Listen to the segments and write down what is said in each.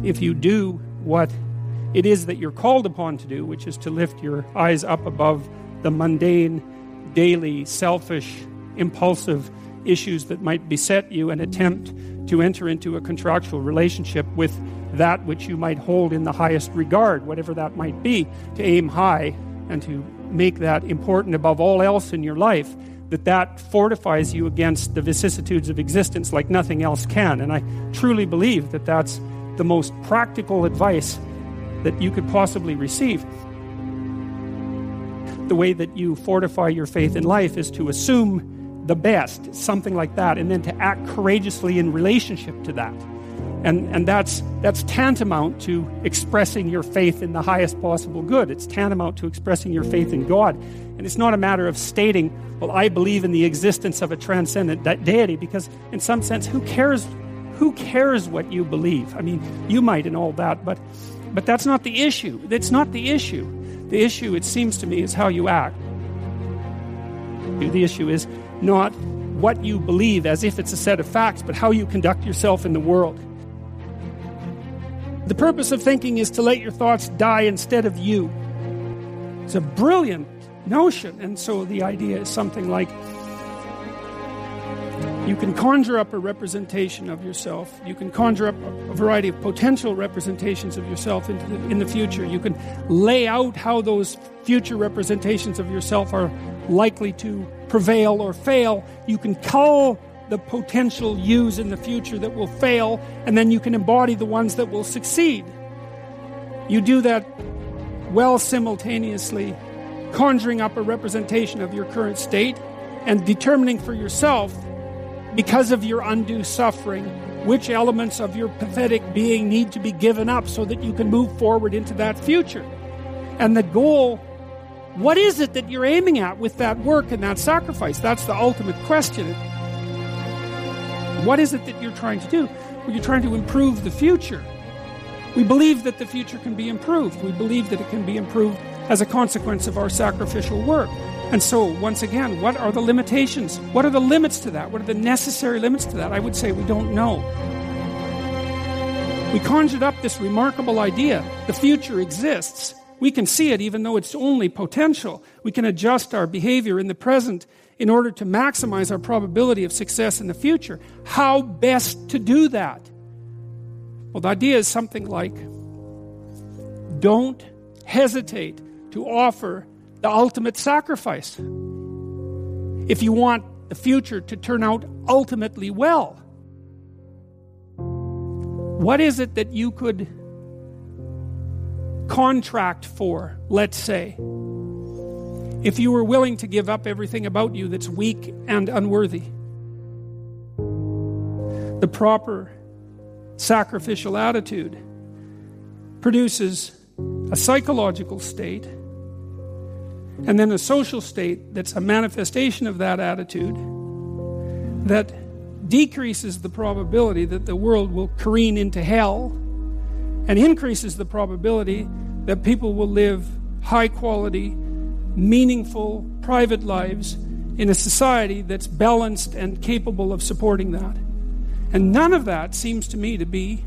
if you do what it is that you're called upon to do, which is to lift your eyes up above the mundane, daily, selfish, impulsive issues that might beset you, and attempt to enter into a contractual relationship with that which you might hold in the highest regard, whatever that might be, to aim high and to make that important above all else in your life, that fortifies you against the vicissitudes of existence like nothing else can. And I truly believe that that's the most practical advice that you could possibly receive. The way that you fortify your faith in life is to assume the best, something like that, and then to act courageously in relationship to that. And that's tantamount to expressing your faith in the highest possible good. It's tantamount to expressing your faith in God. And it's not a matter of stating, well, I believe in the existence of a transcendent deity, because in some sense, who cares what you believe? I mean, you might and all that, but that's not the issue. That's not the issue. The issue, it seems to me, is how you act. The issue is not what you believe as if it's a set of facts, but how you conduct yourself in the world. The purpose of thinking is to let your thoughts die instead of you. It's a brilliant notion, and so the idea is something like, you can conjure up a representation of yourself. You can conjure up a variety of potential representations of yourself in the future. You can lay out how those future representations of yourself are likely to prevail or fail. You can cull the potential yous in the future that will fail, and then you can embody the ones that will succeed. You do that well simultaneously, conjuring up a representation of your current state and determining for yourself, because of your undue suffering, which elements of your pathetic being need to be given up so that you can move forward into that future. And the goal, what is it that you're aiming at with that work and that sacrifice? That's the ultimate question. What is it that you're trying to do? Well, you're trying to improve the future. We believe that the future can be improved. We believe that it can be improved as a consequence of our sacrificial work. And so, once again, what are the limitations? What are the limits to that? What are the necessary limits to that? I would say we don't know. We conjured up this remarkable idea. The future exists. We can see it even though it's only potential. We can adjust our behavior in the present in order to maximize our probability of success in the future. How best to do that? Well, the idea is something like, don't hesitate to offer the ultimate sacrifice if you want the future to turn out ultimately well. What is it that you could contract for, let's say, if you were willing to give up everything about you that's weak and unworthy? The proper sacrificial attitude produces a psychological state, and then a social state that's a manifestation of that attitude that decreases the probability that the world will careen into hell and increases the probability that people will live high-quality, meaningful, private lives in a society that's balanced and capable of supporting that. And none of that seems to me to be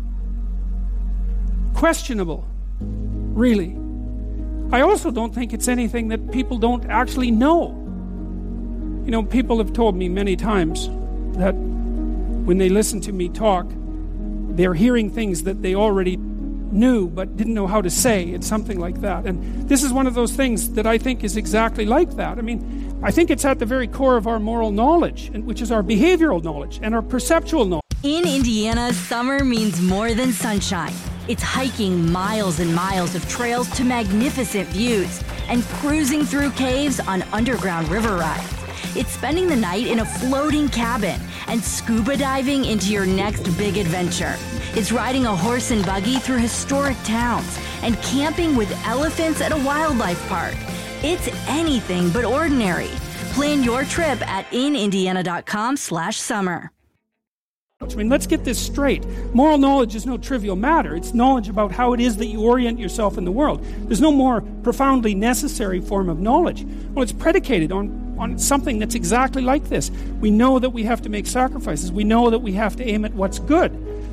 questionable, really. I also don't think it's anything that people don't actually know. You know, people have told me many times that when they listen to me talk, they're hearing things that they already knew but didn't know how to say. It's something like that. And this is one of those things that I think is exactly like that. I mean, I think it's at the very core of our moral knowledge, which is our behavioral knowledge and our perceptual knowledge. In Indiana, summer means more than sunshine. It's hiking miles and miles of trails to magnificent views and cruising through caves on underground river rides. It's spending the night in a floating cabin and scuba diving into your next big adventure. It's riding a horse and buggy through historic towns and camping with elephants at a wildlife park. It's anything but ordinary. Plan your trip at inindiana.com/summer. I mean, let's get this straight. Moral knowledge is no trivial matter. It's knowledge about how it is that you orient yourself in the world. There's no more profoundly necessary form of knowledge. Well, it's predicated on something that's exactly like this. We know that we have to make sacrifices. We know that we have to aim at what's good.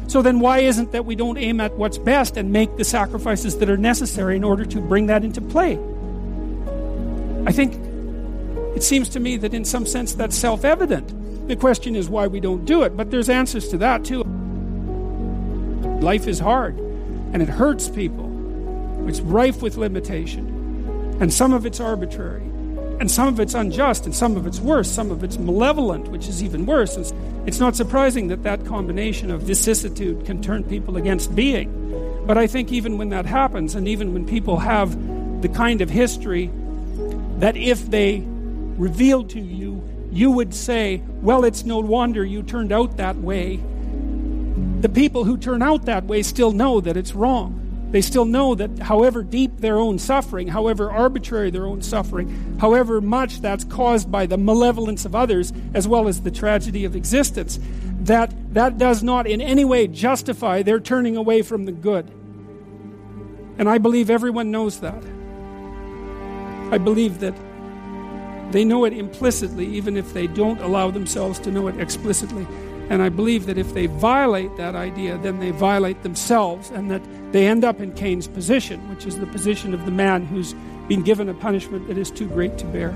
So then why isn't that we don't aim at what's best and make the sacrifices that are necessary in order to bring that into play? I think it seems to me that in some sense that's self-evident. The question is why we don't do it, but there's answers to that too. Life is hard, and it hurts people. It's rife with limitation, and some of it's arbitrary, and some of it's unjust, and some of it's worse, some of it's malevolent, which is even worse. It's not surprising that that combination of vicissitude can turn people against being. But I think even when that happens, and even when people have the kind of history that if they revealed to you, you would say, well, it's no wonder you turned out that way. The people who turn out that way still know that it's wrong. They still know that however deep their own suffering, however arbitrary their own suffering, however much that's caused by the malevolence of others, as well as the tragedy of existence, that does not in any way justify their turning away from the good. And I believe everyone knows that. I believe that they know it implicitly, even if they don't allow themselves to know it explicitly. And I believe that if they violate that idea, then they violate themselves, and that they end up in Cain's position, which is the position of the man who's been given a punishment that is too great to bear.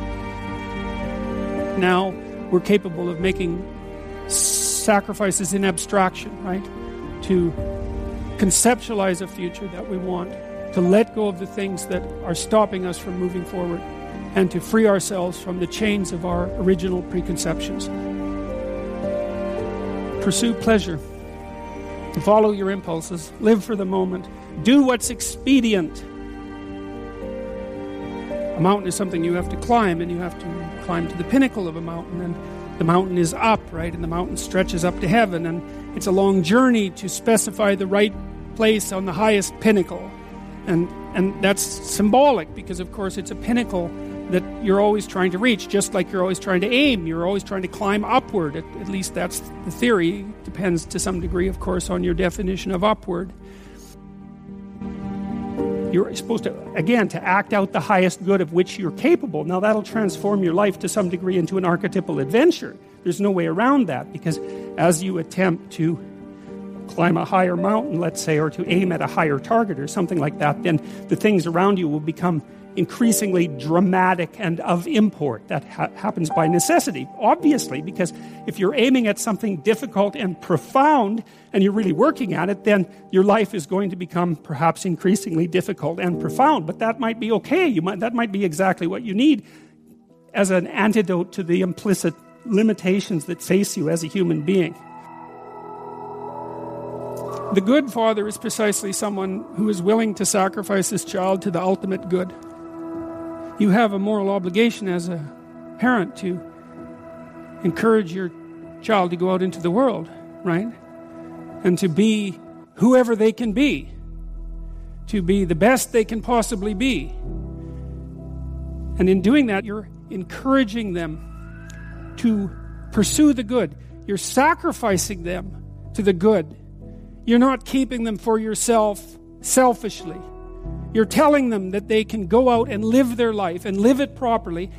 Now we're capable of making sacrifices in abstraction, right? To conceptualize a future that we want, to let go of the things that are stopping us from moving forward, and to free ourselves from the chains of our original preconceptions. Pursue pleasure. Follow your impulses. Live for the moment. Do what's expedient. A mountain is something you have to climb, and you have to climb to the pinnacle of a mountain, and the mountain is up, right? And the mountain stretches up to heaven, and it's a long journey to specify the right place on the highest pinnacle. And that's symbolic, because of course it's a pinnacle that you're always trying to reach, just like you're always trying to aim. You're always trying to climb upward. At least that's the theory. It depends to some degree, of course, on your definition of upward. You're supposed to, again, to act out the highest good of which you're capable. Now that'll transform your life to some degree into an archetypal adventure. There's no way around that, because as you attempt to climb a higher mountain, let's say, or to aim at a higher target or something like that, then the things around you will become increasingly dramatic and of import. That happens by necessity, obviously, because if you're aiming at something difficult and profound and you're really working at it, then your life is going to become perhaps increasingly difficult and profound. But that might be okay. That might be exactly what you need as an antidote to the implicit limitations that face you as a human being. The good father is precisely someone who is willing to sacrifice his child to the ultimate good. You have a moral obligation as a parent to encourage your child to go out into the world, right? And to be whoever they can be, to be the best they can possibly be. And in doing that, you're encouraging them to pursue the good. You're sacrificing them to the good. You're not keeping them for yourself selfishly. You're telling them that they can go out and live their life and live it properly.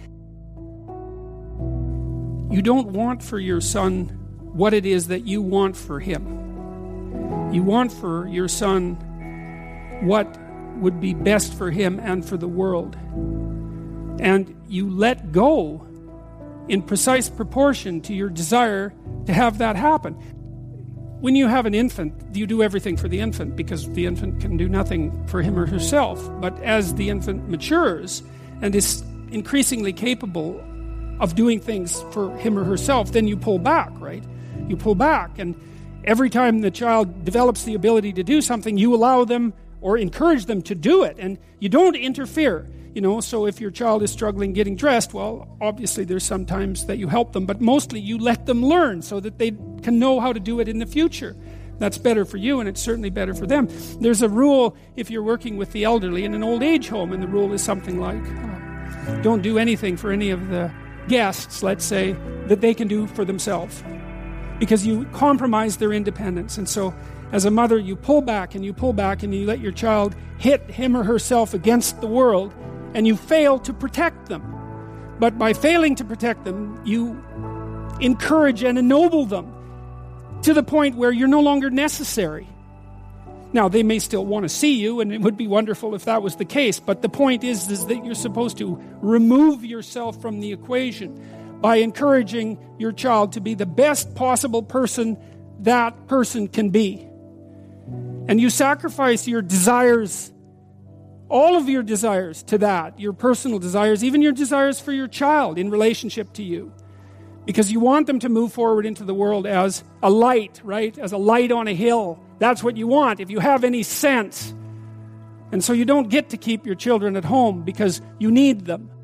You don't want for your son what it is that you want for him. You want for your son what would be best for him and for the world. And you let go in precise proportion to your desire to have that happen. When you have an infant, you do everything for the infant, because the infant can do nothing for him or herself. But as the infant matures and is increasingly capable of doing things for him or herself, then you pull back, right? You pull back, and every time the child develops the ability to do something, you allow them or encourage them to do it, and you don't interfere. So if your child is struggling getting dressed, well, obviously there's some times that you help them, but mostly you let them learn so that they can know how to do it in the future. That's better for you, and it's certainly better for them. There's a rule if you're working with the elderly in an old age home, and the rule is something like, don't do anything for any of the guests, let's say, that they can do for themselves, because you compromise their independence. And so as a mother, you pull back and you let your child hit him or herself against the world, and you fail to protect them. But by failing to protect them, you encourage and ennoble them. to the point where you're no longer necessary. Now, they may still want to see you, and it would be wonderful if that was the case, but the point is that you're supposed to remove yourself from the equation by encouraging your child to be the best possible person that person can be. And you sacrifice your desires, all of your desires to that, your personal desires, even your desires for your child in relationship to you. Because you want them to move forward into the world as a light, right? As a light on a hill. That's what you want, if you have any sense. And so you don't get to keep your children at home because you need them.